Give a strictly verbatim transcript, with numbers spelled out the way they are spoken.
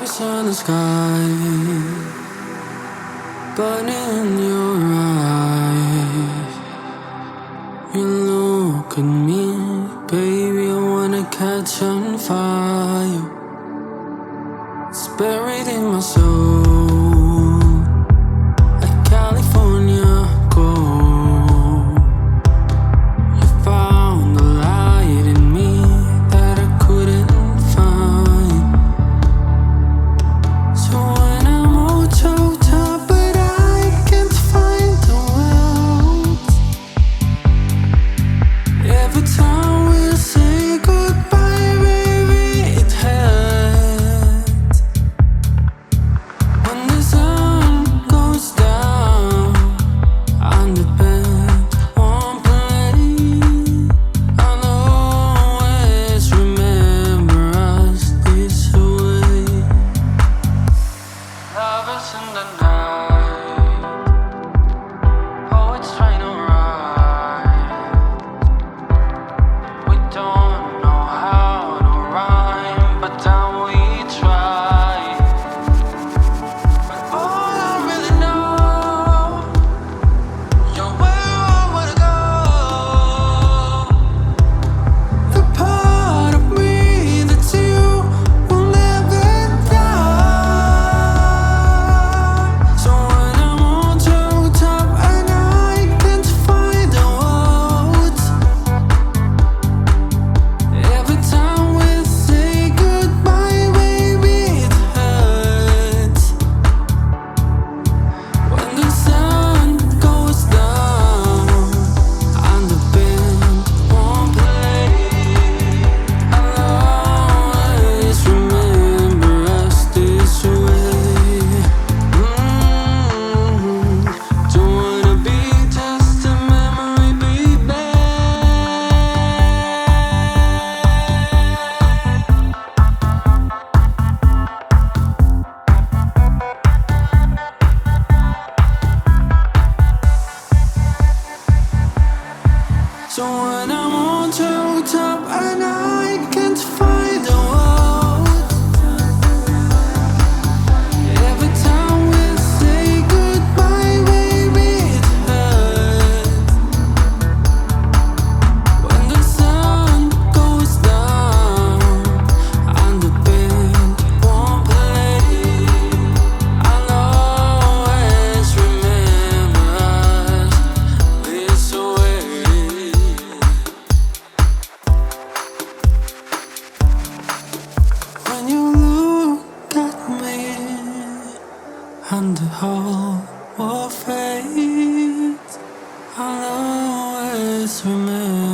Stars in the sky, burning in your eyes. You look at me, baby, I wanna catch on fire. It's buried in my soul, like California gold. You found the light in me that I couldn't find. So when I'm all choked up, but I can't find the words. Every time we say goodbye, baby, it hurts. When the sun goes down and the band won't play, I'll always remember us this way. Lovers in the night, poets trying to write. We don't know how to rhyme, but then we try. But all I really know, you're where I wanna go. The part of me that's you will never die. So when I'm all choked up and I can't find the words, every time we say goodbye, baby, it hurts. When the sun goes down and the band won't play, I'll always remember us this way. Mm, Don't wanna be just a memory, baby. So when I'm all choked up and I can't find the words, every time we say goodbye, baby, it hurts. When the sun goes down and the band won't play, I'll always remember us this way. When you look at me and the whole world fades, I'll always remember